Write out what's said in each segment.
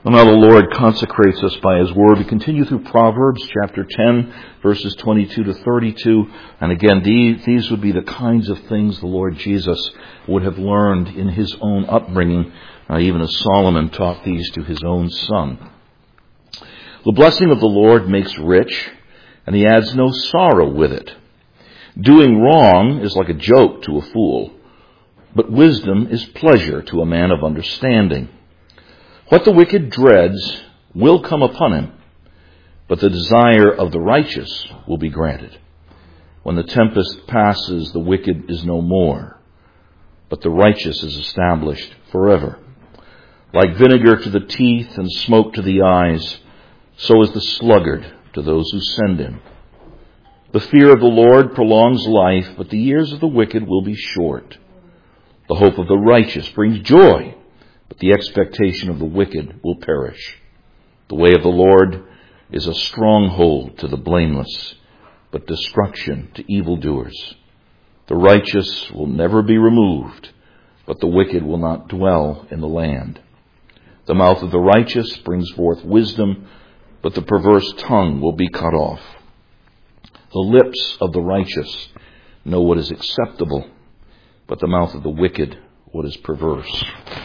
Well, now the Lord consecrates us by His Word. We continue through Proverbs chapter 10, verses 22 to 32. And again, these would be the kinds of things the Lord Jesus would have learned in His own upbringing, even as Solomon taught these to his own son. The blessing of the Lord makes rich, and He adds no sorrow with it. Doing wrong is like a joke to a fool, but wisdom is pleasure to a man of understanding. What the wicked dreads will come upon him, but the desire of the righteous will be granted. When the tempest passes, the wicked is no more, but the righteous is established forever. Like vinegar to the teeth and smoke to the eyes, so is the sluggard to those who send him. The fear of the Lord prolongs life, but the years of the wicked will be short. The hope of the righteous brings joy, but the expectation of the wicked will perish. The way of the Lord is a stronghold to the blameless, but destruction to evildoers. The righteous will never be removed, but the wicked will not dwell in the land. The mouth of the righteous brings forth wisdom, but the perverse tongue will be cut off. The lips of the righteous know what is acceptable, but the mouth of the wicked what is perverse.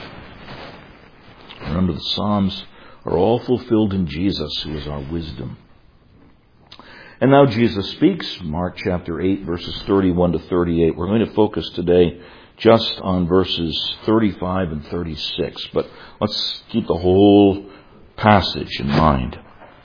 Remember, the Psalms are all fulfilled in Jesus, who is our wisdom. And now Jesus speaks, Mark chapter 8, verses 31 to 38. We're going to focus today just on verses 35 and 36, but let's keep the whole passage in mind.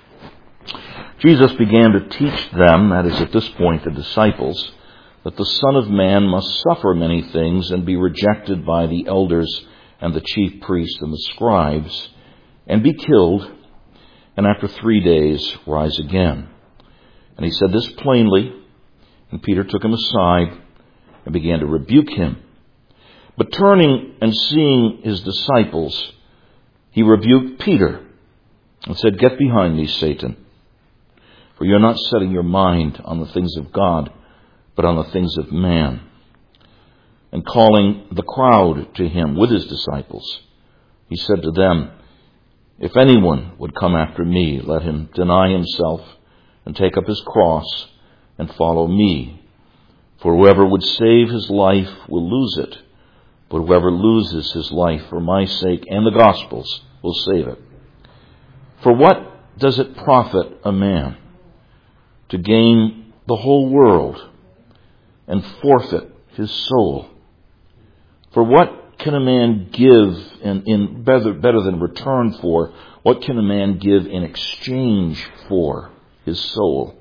Jesus began to teach them, that is at this point the disciples, that the Son of Man must suffer many things and be rejected by the elders and the chief priests and the scribes, and be killed, and after 3 days rise again. And He said this plainly, and Peter took Him aside and began to rebuke him. But turning and seeing His disciples, He rebuked Peter and said, "Get behind me, Satan, for you're not setting your mind on the things of God, but on the things of man." And calling the crowd to Him with His disciples, He said to them, "If anyone would come after me, let him deny himself and take up his cross and follow me. For whoever would save his life will lose it, but whoever loses his life for my sake and the gospel's will save it. For what does it profit a man to gain the whole world and forfeit his soul? For what can a man give in better than return for? What can a man give in exchange for his soul?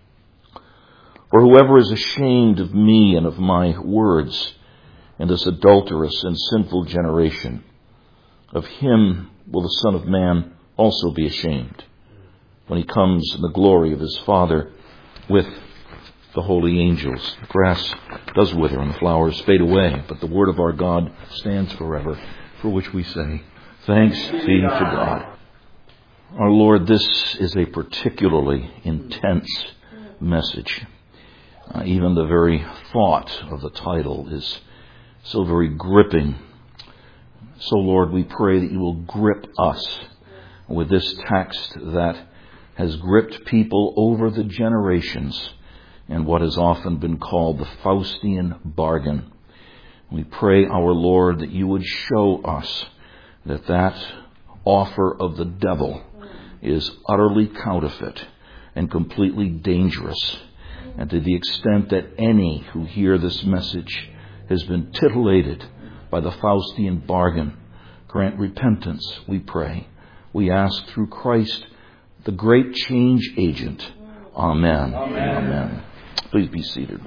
For whoever is ashamed of me and of my words in this adulterous and sinful generation, of him will the Son of Man also be ashamed when He comes in the glory of His Father with the holy angels. The grass does wither and the flowers fade away, but the word of our God stands forever, for which we say, thanks be to God. Our Lord, this is a particularly intense message. Even the very thought of the title is so very gripping. So, Lord, we pray that You will grip us with this text that has gripped people over the generations and what has often been called the Faustian bargain. We pray, our Lord, that You would show us that offer of the devil is utterly counterfeit and completely dangerous. And to the extent that any who hear this message has been titillated by the Faustian bargain, grant repentance, we pray. We ask through Christ, the great change agent. Amen. Amen. Amen. Please be seated.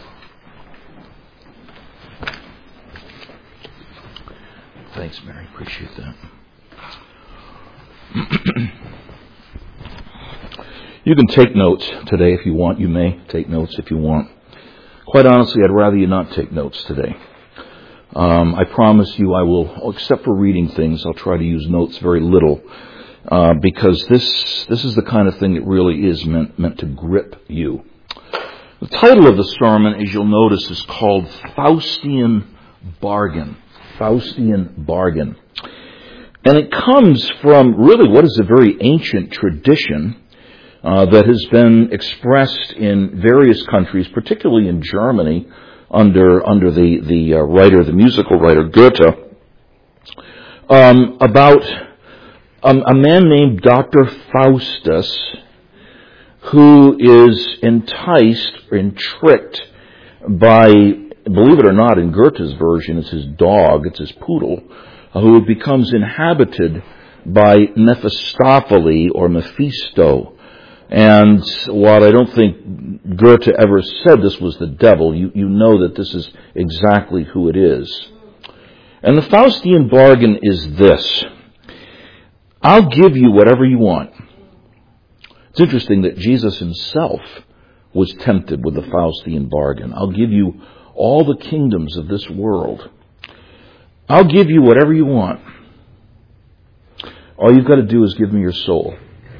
Thanks, Mary. Appreciate that. You can take notes today if you want. You may take notes if you want. Quite honestly, I'd rather you not take notes today. I promise you I will, except for reading things, I'll try to use notes very little. Because this is the kind of thing that really is meant to grip you. The title of the sermon, as you'll notice, is called Faustian Bargain. Faustian Bargain. And it comes from really what is a very ancient tradition that has been expressed in various countries, particularly in Germany, under the musical writer Goethe, about a man named Dr. Faustus, who is enticed and tricked by, believe it or not, in Goethe's version, it's his dog, it's his poodle, who becomes inhabited by Mephistopheles or Mephisto. And while I don't think Goethe ever said this was the devil, you know that this is exactly who it is. And the Faustian bargain is this: I'll give you whatever you want. It's interesting that Jesus himself was tempted with the Faustian bargain. I'll give you all the kingdoms of this world. I'll give you whatever you want. All you've got to do is give me your soul.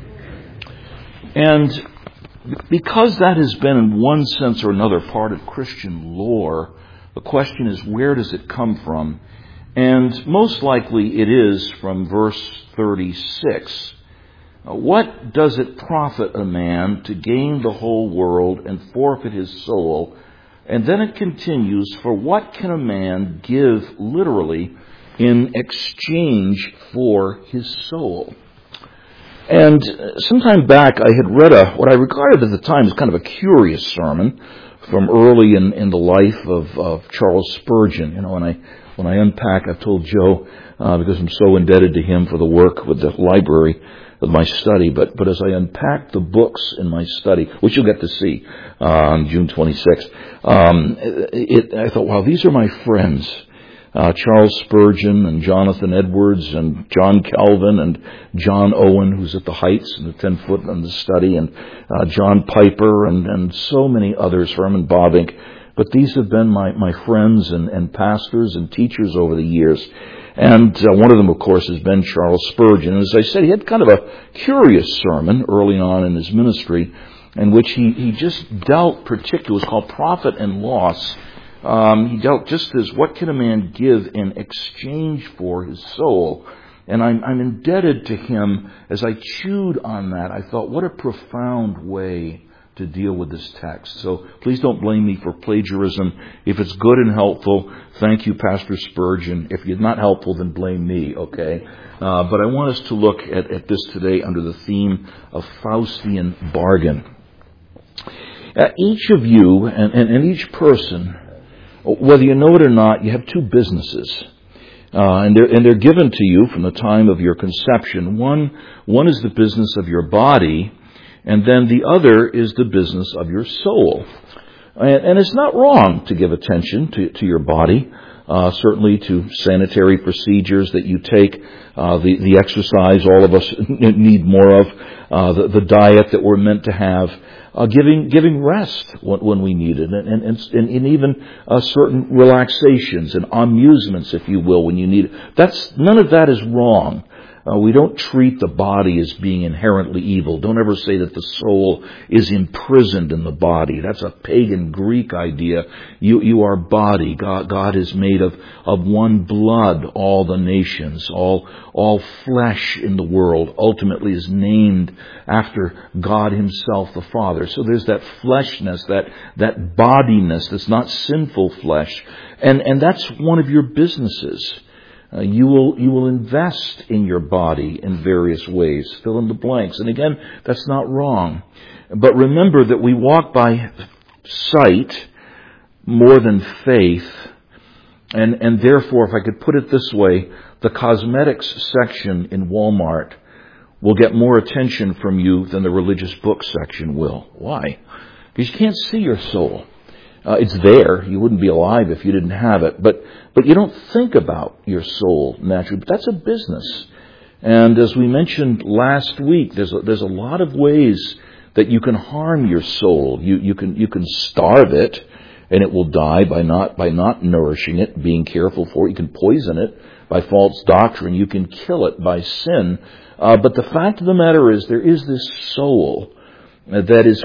And because that has been in one sense or another part of Christian lore, the question is, where does it come from? And most likely it is from verse 36. What does it profit a man to gain the whole world and forfeit his soul? And then it continues, for what can a man give literally in exchange for his soul? And sometime back I had read what I regarded at the time as kind of a curious sermon from early in the life of Charles Spurgeon. You know, when I unpack, I've told Joe, because I'm so indebted to him for the work with the library of my study, but as I unpacked the books in my study, which you'll get to see on June 26th, I thought, wow, these are my friends. Charles Spurgeon and Jonathan Edwards and John Calvin and John Owen, who's at the Heights and the 10-foot in the study, and John Piper and so many others, Herman Bobbink. But these have been my friends and pastors and teachers over the years. And one of them, of course, has been Charles Spurgeon. And as I said, he had kind of a curious sermon early on in his ministry in which he just dealt particularly, it was called Profit and Loss. He dealt just as what can a man give in exchange for his soul. And I'm indebted to him. As I chewed on that, I thought, what a profound way to deal with this text. So please don't blame me for plagiarism. If it's good and helpful, thank you, Pastor Spurgeon. If it's not helpful, then blame me, okay? But I want us to look at this today under the theme of Faustian bargain. Each of you and each person, whether you know it or not, you have two businesses. And they're given to you from the time of your conception. One is the business of your body, and then the other is the business of your soul. And it's not wrong to give attention to your body, certainly to sanitary procedures that you take, the exercise all of us need more of, the diet that we're meant to have, giving rest when we need it, and even certain relaxations and amusements, if you will, when you need it. None of that is wrong. We don't treat the body as being inherently evil. Don't ever say that the soul is imprisoned in the body. That's a pagan Greek idea. You are body. God is made of one blood, all the nations, all flesh in the world ultimately is named after God himself, the Father. So there's that fleshness, that bodiness that's not sinful flesh. And that's one of your businesses. You will invest in your body in various ways. Fill in the blanks. And again, that's not wrong. But remember that we walk by sight more than faith. And therefore, if I could put it this way, the cosmetics section in Walmart will get more attention from you than the religious book section will. Why? Because you can't see your soul. It's there. You wouldn't be alive if you didn't have it. But you don't think about your soul naturally. But that's a business. And as we mentioned last week, there's a lot of ways that you can harm your soul. You can starve it, and it will die by not nourishing it, being careful for it. You can poison it by false doctrine. You can kill it by sin. But the fact of the matter is, there is this soul that is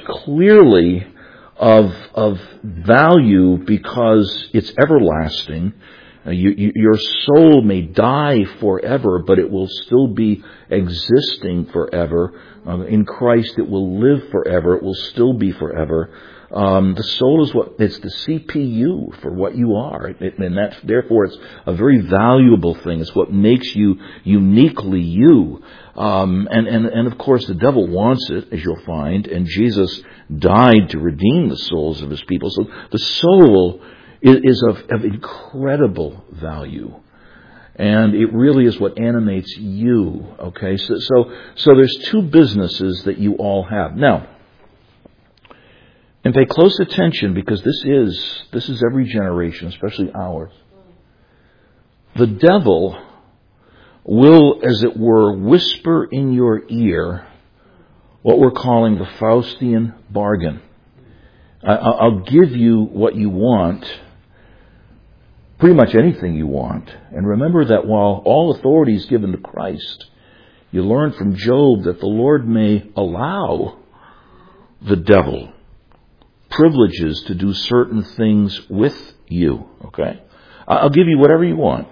clearly of value because it's everlasting, Your soul may die forever, but it will still be existing forever. In Christ, it will live forever. It will still be forever. The soul is it's the CPU for what you are, and therefore it's a very valuable thing. It's what makes you uniquely you. And of course, the devil wants it, as you'll find, and Jesus died to redeem the souls of his people. So the soul is of incredible value. And it really is what animates you. Okay, so there's two businesses that you all have. Now, and pay close attention, because this is every generation, especially ours. The devil will, as it were, whisper in your ear what we're calling the Faustian bargain. I'll give you what you want, pretty much anything you want. And remember that while all authority is given to Christ, you learn from Job that the Lord may allow the devil privileges to do certain things with you. Okay? I'll give you whatever you want.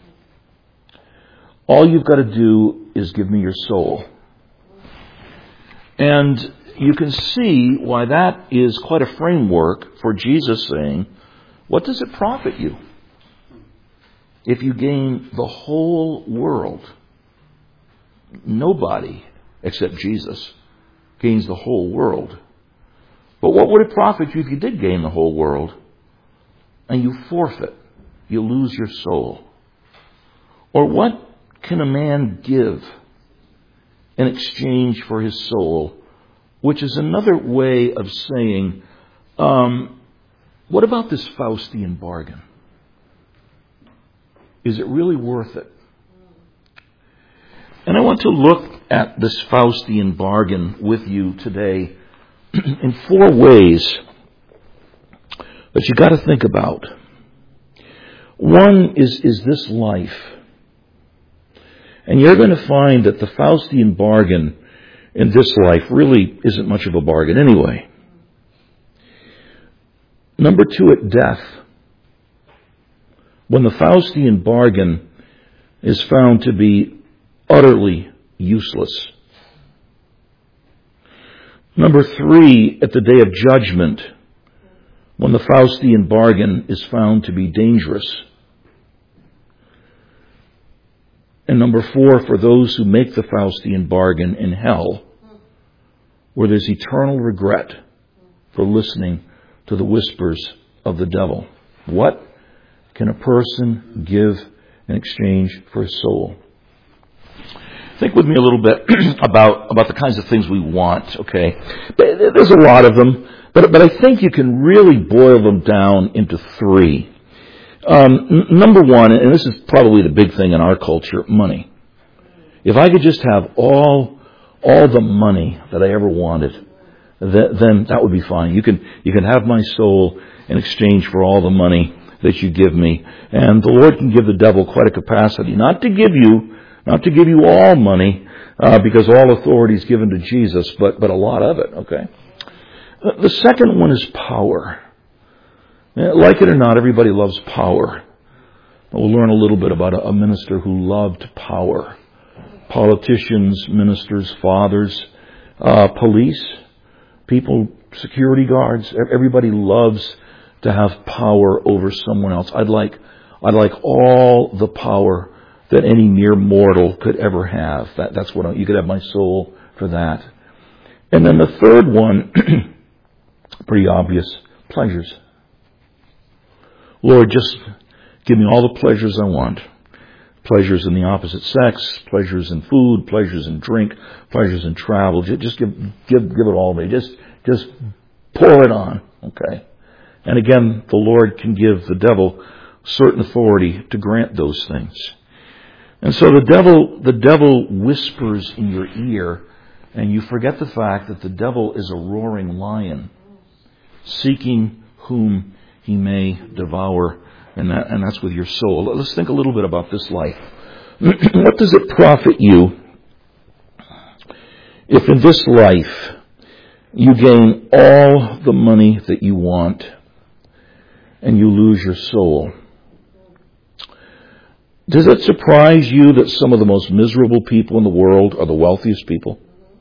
All you've got to do is give me your soul. And you can see why that is quite a framework for Jesus saying, what does it profit you if you gain the whole world? Nobody except Jesus gains the whole world. But what would it profit you if you did gain the whole world and you forfeit, you lose your soul? Or what can a man give in exchange for his soul? Which is another way of saying, what about this Faustian bargain? Is it really worth it? And I want to look at this Faustian bargain with you today in four ways that you got to think about. One is this life. And you're going to find that the Faustian bargain in this life really isn't much of a bargain anyway. Number two, at death. When the Faustian bargain is found to be utterly useless. Number three, at the day of judgment, when the Faustian bargain is found to be dangerous. And number four, for those who make the Faustian bargain in hell, where there's eternal regret for listening to the whispers of the devil. What can a person give in exchange for his soul? Think with me a little bit about the kinds of things we want, okay? There's a lot of them, but I think you can really boil them down into three. Number one, and this is probably the big thing in our culture, money. If I could just have all the money that I ever wanted, then that would be fine. You can have my soul in exchange for all the money that you give me. And the Lord can give the devil quite a capacity, not to give you all money, because all authority is given to Jesus, but a lot of it, okay? The second one is power. Like it or not, everybody loves power. We'll learn a little bit about a minister who loved power. Politicians, ministers, fathers, police, people, security guards. Everybody loves to have power over someone else. I'd like all the power that any mere mortal could ever have. That's what you could have my soul for that. And then the third one, pretty obvious, pleasures. Lord, just give me all the pleasures I want. Pleasures in the opposite sex, pleasures in food, pleasures in drink, pleasures in travel. Just give it all to me. Just pour it on. Okay. And again, the Lord can give the devil certain authority to grant those things. And so the devil whispers in your ear, and you forget the fact that the devil is a roaring lion, seeking whom he may devour, and that's with your soul. Let's think a little bit about this life. What does it profit you if in this life you gain all the money that you want and you lose your soul? Does it surprise you that some of the most miserable people in the world are the wealthiest people?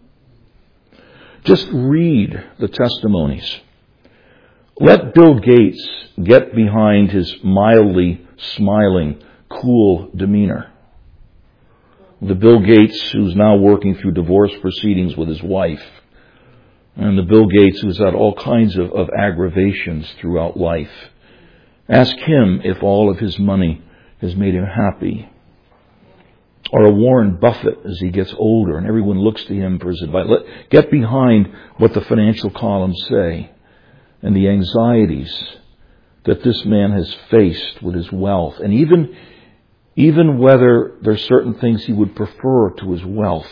Just read the testimonies. Let Bill Gates get behind his mildly smiling, cool demeanor. The Bill Gates who's now working through divorce proceedings with his wife. And the Bill Gates who's had all kinds of aggravations throughout life. Ask him if all of his money has made him happy. Or a Warren Buffett as he gets older and everyone looks to him for his advice. Get behind what the financial columns say and the anxieties that this man has faced with his wealth. And even whether there's certain things he would prefer to his wealth.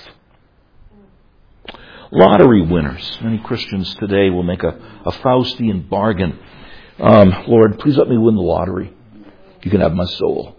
Lottery winners. Many Christians today will make a Faustian bargain. Lord, please let me win the lottery. You can have my soul.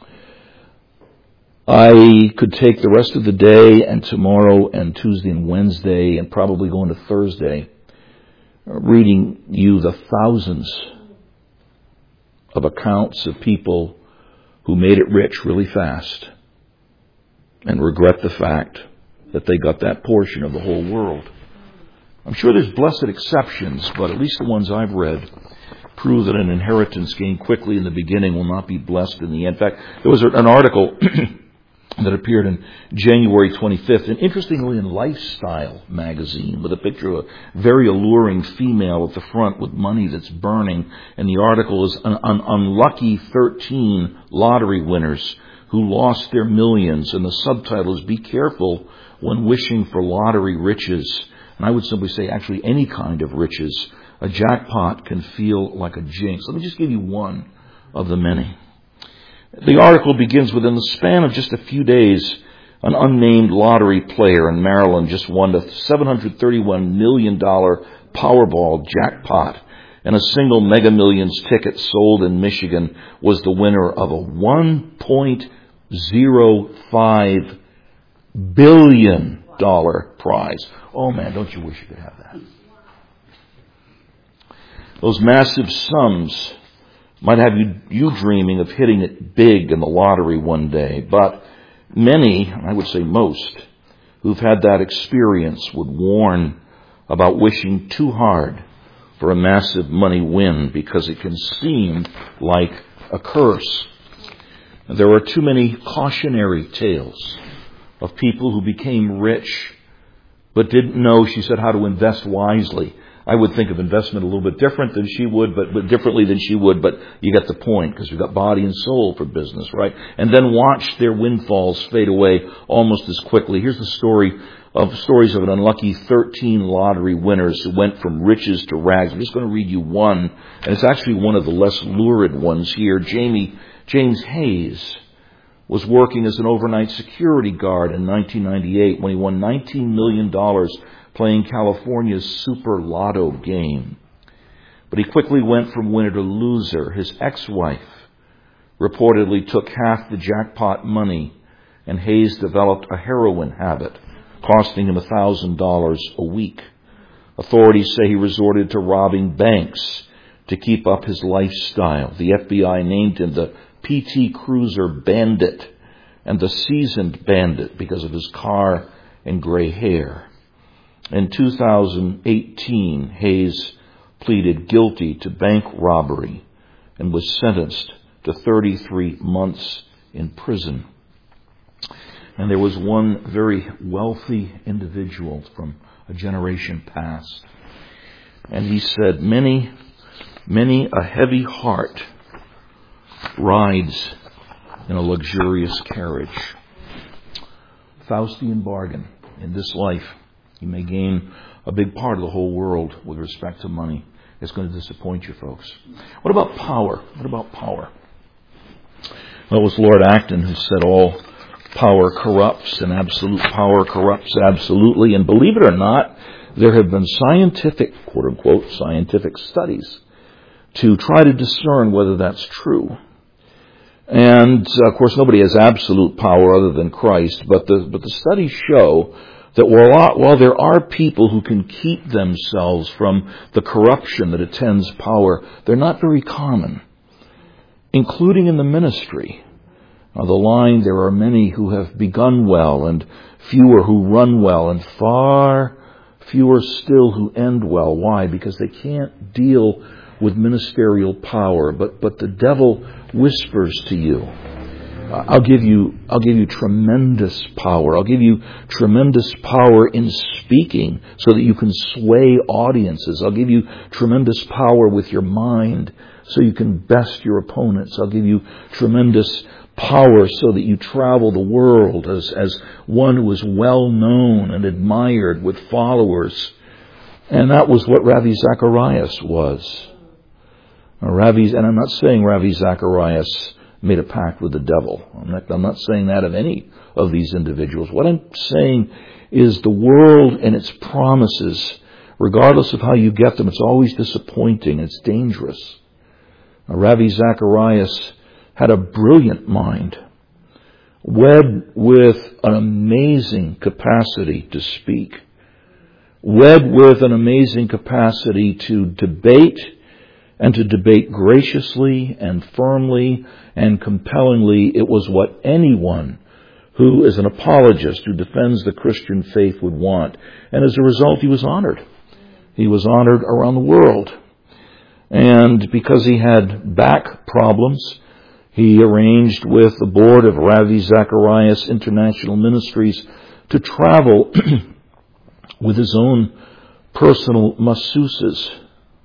I could take the rest of the day and tomorrow and Tuesday and Wednesday and probably go into Thursday reading you the thousands of accounts of people who made it rich really fast and regret the fact that they got that portion of the whole world. I'm sure there's blessed exceptions, but at least the ones I've read prove that an inheritance gained quickly in the beginning will not be blessed in the end. In fact, there was an article that appeared in January 25th, and interestingly in Lifestyle magazine, with a picture of a very alluring female at the front with money that's burning. And the article is an unlucky 13 lottery winners who lost their millions. And the subtitle is, "Be careful when wishing for lottery riches." And I would simply say actually any kind of riches. A jackpot can feel like a jinx. Let me just give you one of the many. The article begins within the span of just a few days, an unnamed lottery player in Maryland just won the $731 million Powerball jackpot, and a single Mega Millions ticket sold in Michigan was the winner of a $1.05 billion prize. Oh man, don't you wish you could have that? Those massive sums might have you dreaming of hitting it big in the lottery one day. But many, I would say most, who've had that experience would warn about wishing too hard for a massive money win because it can seem like a curse. There are too many cautionary tales of people who became rich but didn't know, she said, how to invest wisely. I would think of investment a little bit different than she would, but differently than she would, but you get the point, because we've got body and soul for business, right? And then watch their windfalls fade away almost as quickly. Here's the stories of an unlucky 13 lottery winners who went from riches to rags. I'm just going to read you one, and it's actually one of the less lurid ones here. James Hayes was working as an overnight security guard in 1998 when he won $19 million playing California's Super Lotto game. But he quickly went from winner to loser. His ex-wife reportedly took half the jackpot money, and Hayes developed a heroin habit, costing him $1,000 a week. Authorities say he resorted to robbing banks to keep up his lifestyle. The FBI named him the PT Cruiser Bandit and the Seasoned Bandit because of his car and gray hair. In 2018, Hayes pleaded guilty to bank robbery and was sentenced to 33 months in prison. And there was one very wealthy individual from a generation past. And he said, many a heavy heart rides in a luxurious carriage. Faustian bargain. In this life, you may gain a big part of the whole world with respect to money. It's going to disappoint you, folks. What about power? Well, it was Lord Acton who said all power corrupts and absolute power corrupts absolutely. And believe it or not, there have been scientific, quote-unquote, scientific studies to try to discern whether that's true. And, of course, nobody has absolute power other than Christ, but the studies show that while there are people who can keep themselves from the corruption that attends power, they're not very common, including in the ministry. The line, there are many who have begun well, and fewer who run well, and far fewer still who end well. Why? Because they can't deal with ministerial power. But the devil whispers to you, I'll give you tremendous power. I'll give you tremendous power in speaking so that you can sway audiences. I'll give you tremendous power with your mind so you can best your opponents. I'll give you tremendous power so that you travel the world as one who is well known and admired with followers. And that was what Ravi Zacharias was. And I'm not saying Ravi Zacharias made a pact with the devil. I'm not saying that of any of these individuals. What I'm saying is the world and its promises, regardless of how you get them, it's always disappointing. It's dangerous. Ravi Zacharias had a brilliant mind, wed with an amazing capacity to speak, wed with an amazing capacity to debate, and to debate graciously and firmly and compellingly. It was what anyone who is an apologist, who defends the Christian faith, would want. And as a result, he was honored. He was honored around the world. And because he had back problems, he arranged with the board of Ravi Zacharias International Ministries to travel with his own personal masseuses.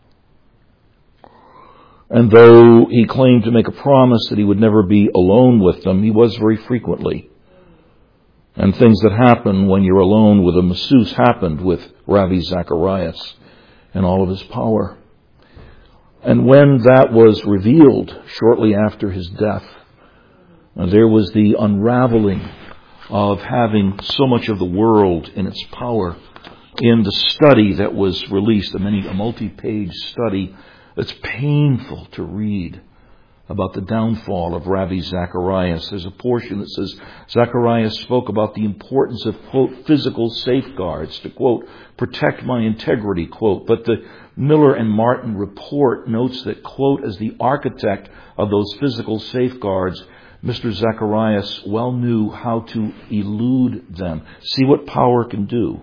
And though he claimed to make a promise that he would never be alone with them, he was very frequently. And things that happen when you're alone with a masseuse happened with Ravi Zacharias and all of his power. And when that was revealed shortly after his death, there was the unraveling of having so much of the world in its power. In the study that was released, a multi-page study, it's painful to read about the downfall of Ravi Zacharias. There's a portion that says Zacharias spoke about the importance of, quote, physical safeguards to, quote, protect my integrity, quote. But the Miller and Martin report notes that, quote, as the architect of those physical safeguards, Mr. Zacharias well knew how to elude them. See what power can do.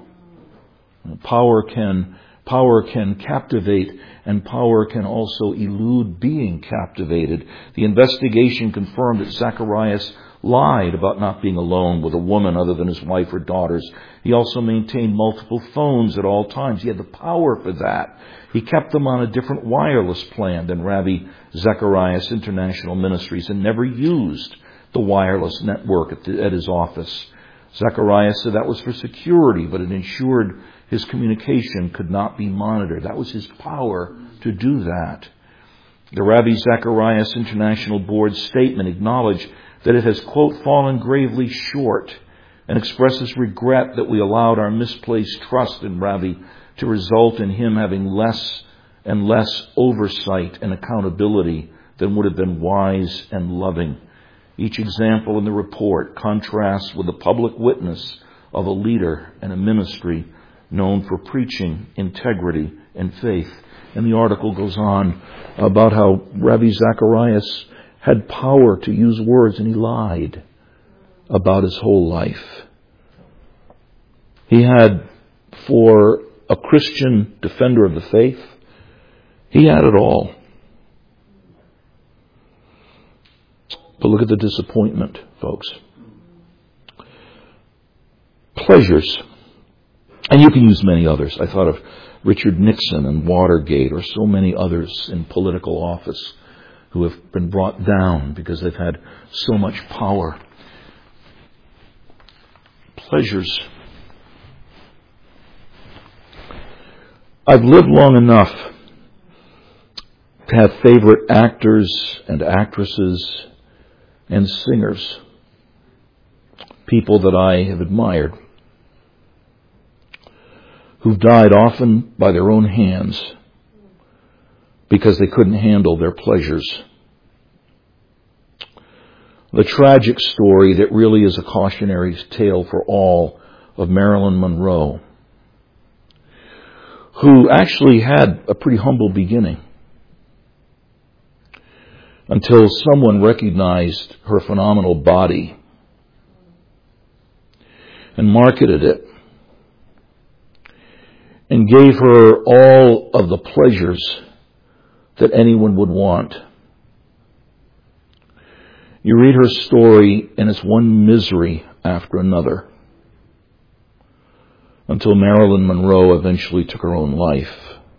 Power can captivate, and power can also elude being captivated. The investigation confirmed that Zacharias lied about not being alone with a woman other than his wife or daughters. He also maintained multiple phones at all times. He had the power for that. He kept them on a different wireless plan than Ravi Zacharias International Ministries and never used the wireless network at his office. Zacharias said that was for security, but it ensured his communication could not be monitored. That was his power to do that. The Ravi Zacharias International Board's statement acknowledged that it has, quote, fallen gravely short and expresses regret that we allowed our misplaced trust in Ravi to result in him having less and less oversight and accountability than would have been wise and loving. Each example in the report contrasts with the public witness of a leader and a ministry known for preaching integrity and faith. And the article goes on about how Ravi Zacharias had power to use words, and he lied about his whole life. He had, for a Christian defender of the faith, he had it all. But look at the disappointment, folks. Pleasures. And you can use many others. I thought of Richard Nixon and Watergate, or so many others in political office who have been brought down because they've had so much power. Pleasures. I've lived long enough to have favorite actors and actresses and singers, people that I have admired, who've died often by their own hands because they couldn't handle their pleasures. The tragic story that really is a cautionary tale for all of Marilyn Monroe, who actually had a pretty humble beginning. until someone recognized her phenomenal body and marketed it and gave her all of the pleasures that anyone would want. You read her story, and it's one misery after another, until Marilyn Monroe eventually took her own life.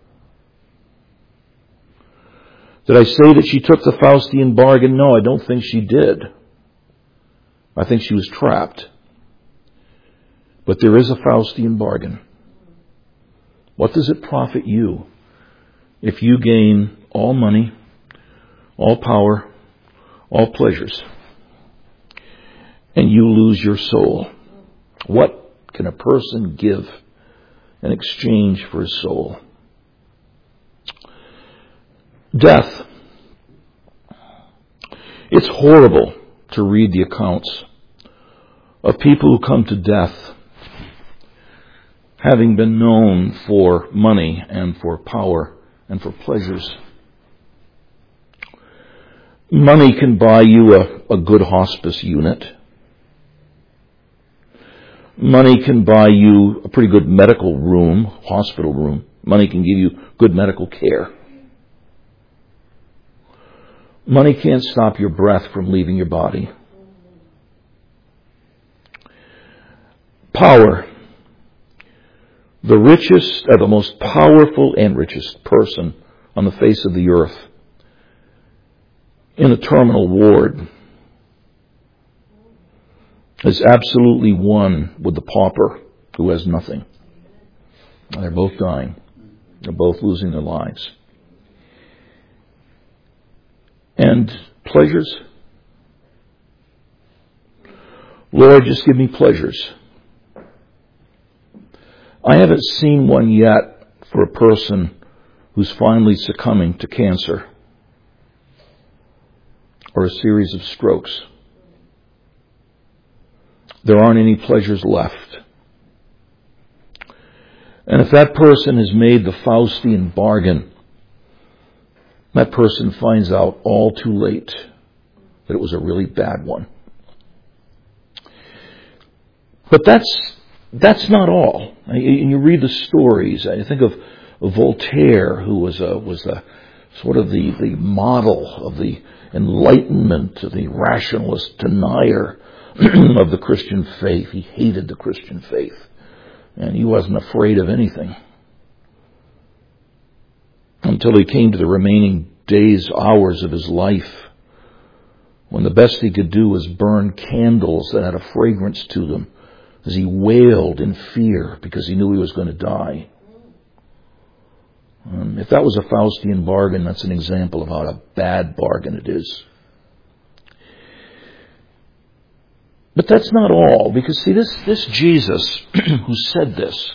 Did I say that she took the Faustian bargain? No, I don't think she did. I think she was trapped. But there is a Faustian bargain. What does it profit you if you gain all money, all power, all pleasures, and you lose your soul? What can a person give in exchange for his soul? Death. It's horrible to read the accounts of people who come to death having been known for money and for power and for pleasures. Money can buy you a good hospice unit. Money can buy you a pretty good medical room, hospital room. Money can give you good medical care. Money can't stop your breath from leaving your body. Power. The richest, the most powerful and richest person on the face of the earth in a terminal ward is absolutely one with the pauper who has nothing. They're both dying. They're both losing their lives. And pleasures? Lord, just give me pleasures. I haven't seen one yet for a person who's finally succumbing to cancer or a series of strokes. There aren't any pleasures left. And if that person has made the Faustian bargain, that person finds out all too late that it was a really bad one. But that's not all. And you read the stories. I think of Voltaire, who was the sort of the model of the Enlightenment, the rationalist denier of the Christian faith. He hated the Christian faith, and he wasn't afraid of anything until he came to the remaining days, hours of his life, when the best he could do was burn candles that had a fragrance to them as he wailed in fear because he knew he was going to die. If that was a Faustian bargain, that's an example of how a bad bargain it is. But that's not all, because see, this Jesus who said this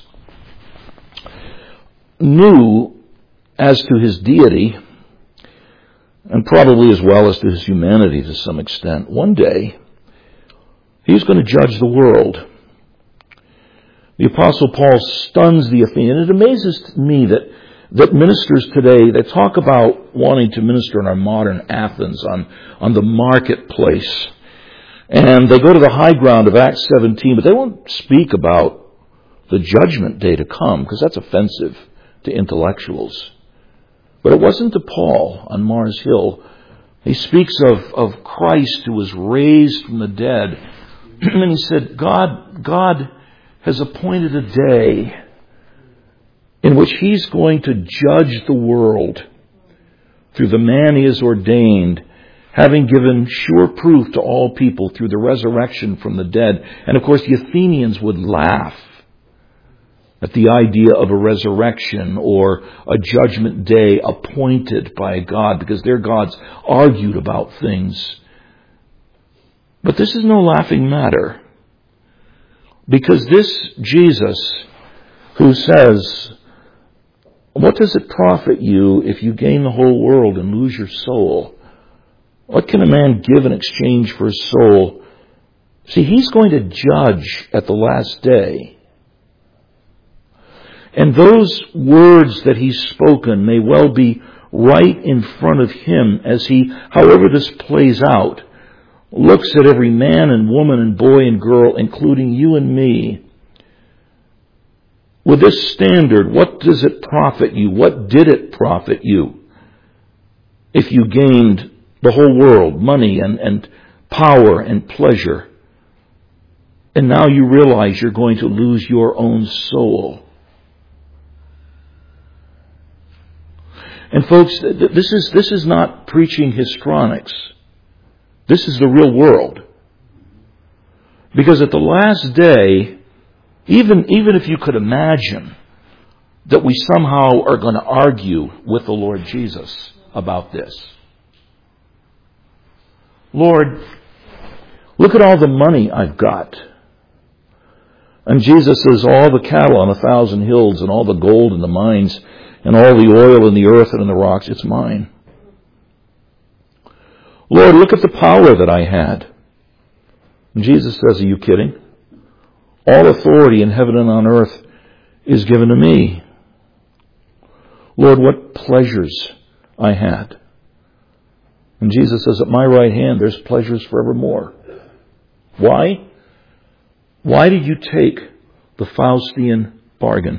knew as to his deity, and probably as well as to his humanity to some extent, one day he was going to judge the world. The Apostle Paul stuns the Athenians. It amazes me that ministers today, they talk about wanting to minister in our modern Athens on the marketplace. And they go to the high ground of Acts 17, but they won't speak about the judgment day to come, because that's offensive to intellectuals. But it wasn't to Paul on Mars Hill. He speaks of Christ who was raised from the dead. And he said, God has appointed a day in which he's going to judge the world through the man he has ordained, having given sure proof to all people through the resurrection from the dead. And of course the Athenians would laugh at the idea of a resurrection or a judgment day appointed by God, because their gods argued about things. But this is no laughing matter, because this Jesus who says, what does it profit you if you gain the whole world and lose your soul? What can a man give in exchange for his soul? See, he's going to judge at the last day. And those words that he's spoken may well be right in front of him as he, however this plays out, looks at every man and woman and boy and girl, including you and me. With this standard, what does it profit you? What did it profit you if you gained the whole world, money and power and pleasure, and now you realize you're going to lose your own soul? And folks, this is not preaching histrionics. This is the real world. Because at the last day, even if you could imagine that we somehow are going to argue with the Lord Jesus about this. Lord, look at all the money I've got. And Jesus says, all the cattle on 1,000 hills and all the gold in the mines and all the oil in the earth and in the rocks, it's mine. Lord, look at the power that I had. And Jesus says, are you kidding? All authority in heaven and on earth is given to me. Lord, what pleasures I had. And Jesus says, at my right hand, there's pleasures forevermore. Why? Why did you take the Faustian bargain?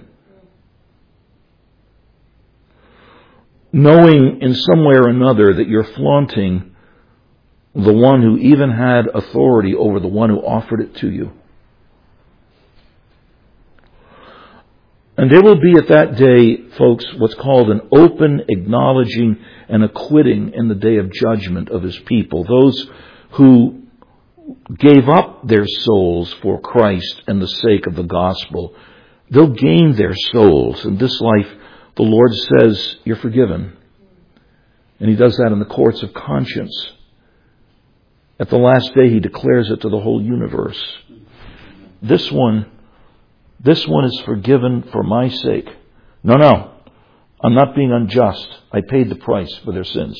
Knowing in some way or another that you're flaunting the one who even had authority over the one who offered it to you. And there will be at that day, folks, what's called an open acknowledging and acquitting in the day of judgment of his people. Those who gave up their souls for Christ and the sake of the gospel, they'll gain their souls. In this life, the Lord says, you're forgiven. And he does that in the courts of conscience. At the last day, he declares it to the whole universe. This one is forgiven for my sake. No, I'm not being unjust. I paid the price for their sins.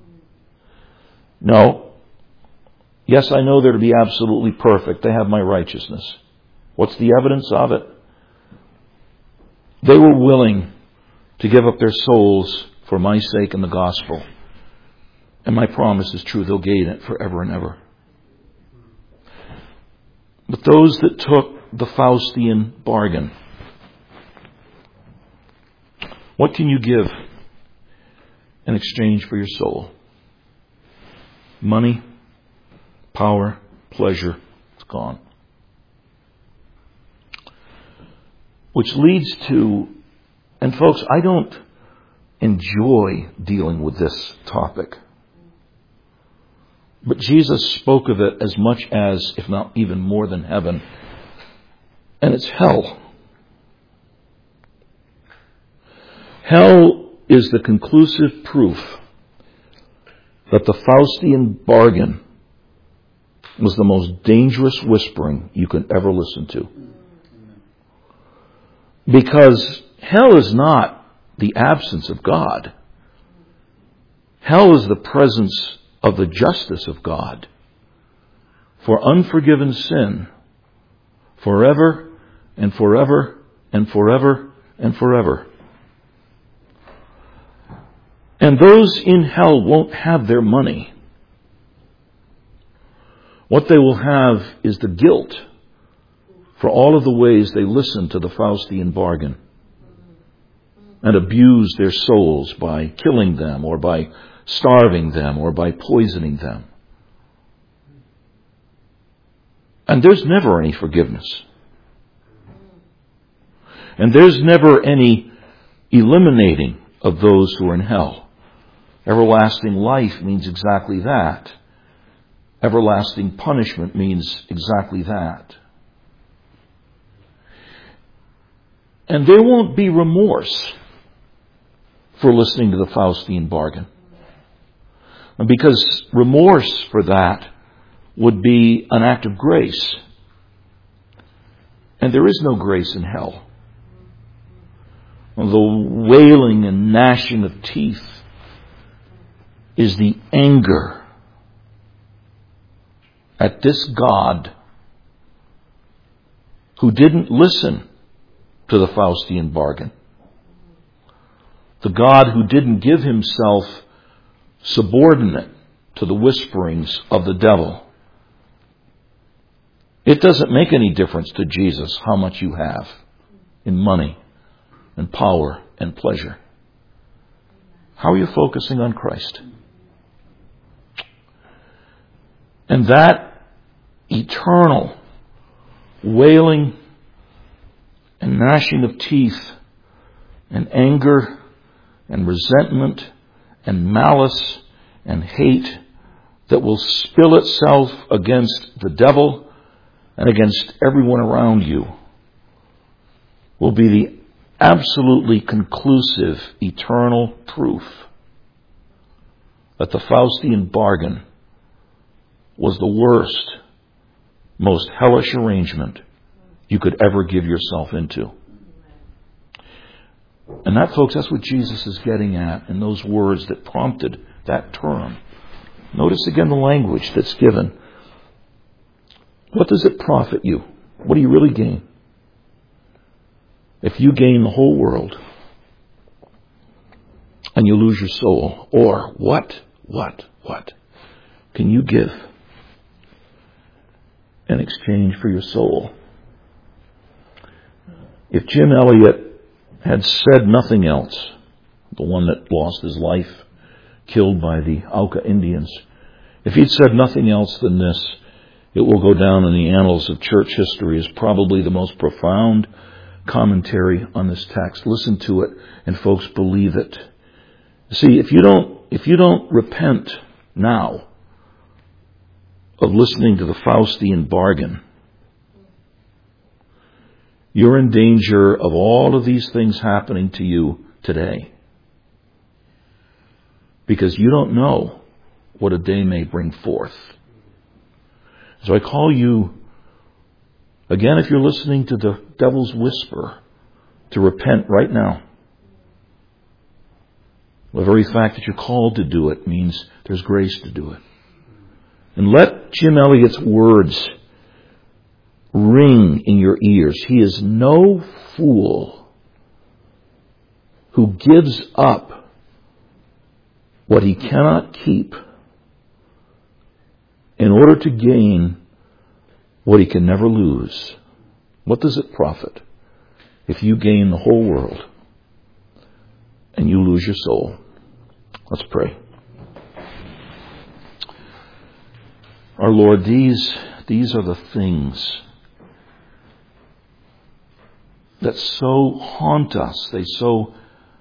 No. Yes, I know they're to be absolutely perfect. They have my righteousness. What's the evidence of it? They were willing to give up their souls for my sake and the gospel. And my promise is true. They'll gain it forever and ever. But those that took the Faustian bargain, what can you give in exchange for your soul? Money, power, pleasure, it's gone. Which leads to, and folks, I don't enjoy dealing with this topic. But Jesus spoke of it as much as, if not even more than heaven. And it's hell. Hell is the conclusive proof that the Faustian bargain was the most dangerous whispering you could ever listen to. Because hell is not the absence of God. Hell is the presence of the justice of God for unforgiven sin forever and forever and forever and forever. And those in hell won't have their money. What they will have is the guilt for all of the ways they listened to the Faustian bargain and abused their souls by killing them or by starving them or by poisoning them. And there's never any forgiveness. And there's never any eliminating of those who are in hell. Everlasting life means exactly that. Everlasting punishment means exactly that. And there won't be remorse for listening to the Faustian bargain. Because remorse for that would be an act of grace. And there is no grace in hell. The wailing and gnashing of teeth is the anger at this God who didn't listen to the Faustian bargain, The God who didn't give himself subordinate to the whisperings of the devil. It doesn't make any difference to Jesus how much you have in money and power and pleasure. How are you focusing on Christ? And that eternal wailing and gnashing of teeth and anger and resentment and malice and hate that will spill itself against the devil and against everyone around you will be the absolutely conclusive eternal proof that the Faustian bargain was the worst, most hellish arrangement you could ever give yourself into. And that, folks, that's what Jesus is getting at in those words that prompted that term. Notice again the language that's given. What does it profit you? What do you really gain? If you gain the whole world and you lose your soul, or what can you give in exchange for your soul? If Jim Elliot had said nothing else, the one that lost his life, killed by the Auca Indians, if he'd said nothing else than this, it will go down in the annals of church history as probably the most profound commentary on this text. Listen to it, and folks, believe it. See, if you don't repent now of listening to the Faustian bargain, you're in danger of all of these things happening to you today. Because you don't know what a day may bring forth. So I call you, again, if you're listening to the devil's whisper, to repent right now. The very fact that you're called to do it means there's grace to do it. And let Jim Elliot's words ring in your ears. He is no fool who gives up what he cannot keep in order to gain what he can never lose. What does it profit if you gain the whole world and you lose your soul? Let's pray. Our Lord, these are the things that so haunt us. They so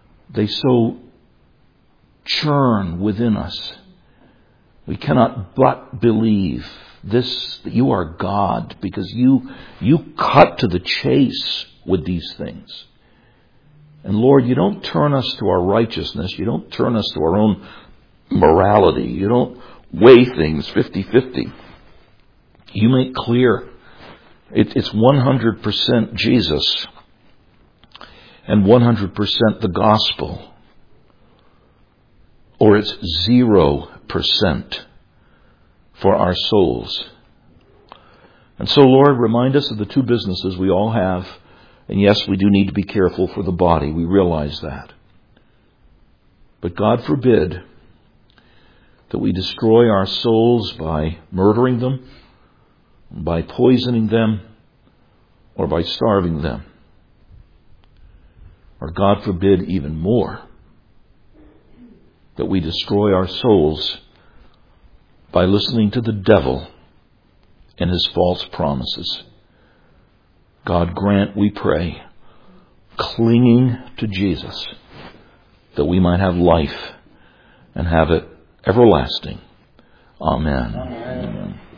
churn within us. We cannot but believe this, that you are God, because you cut to the chase with these things. And Lord, you don't turn us to our righteousness. You don't turn us to our own morality. You don't weigh things 50-50. You make clear it's 100% Jesus and 100% the gospel, or it's 0% for our souls. And so, Lord, remind us of the two businesses we all have. And yes, we do need to be careful for the body. We realize that. But God forbid that we destroy our souls by murdering them, by poisoning them, or by starving them. Or God forbid even more, that we destroy our souls by listening to the devil and his false promises. God grant, we pray, clinging to Jesus, that we might have life and have it everlasting. Amen. Amen.